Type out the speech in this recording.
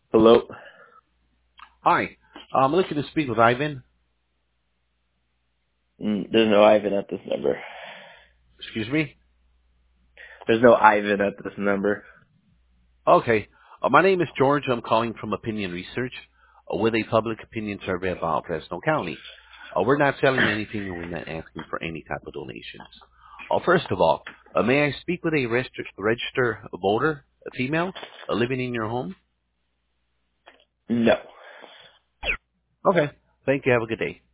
Hello? Hi. I'm looking to speak with Ivan. There's no Ivan at this number. Excuse me? There's no Ivan at this number. Okay. My name is George. I'm calling from Opinion Research with a public opinion survey about Fresno County. We're not selling anything and we're not asking for any type of donations. First of all, may I speak with a registered voter, a female, living in your home? No. Okay. Thank you. Have a good day.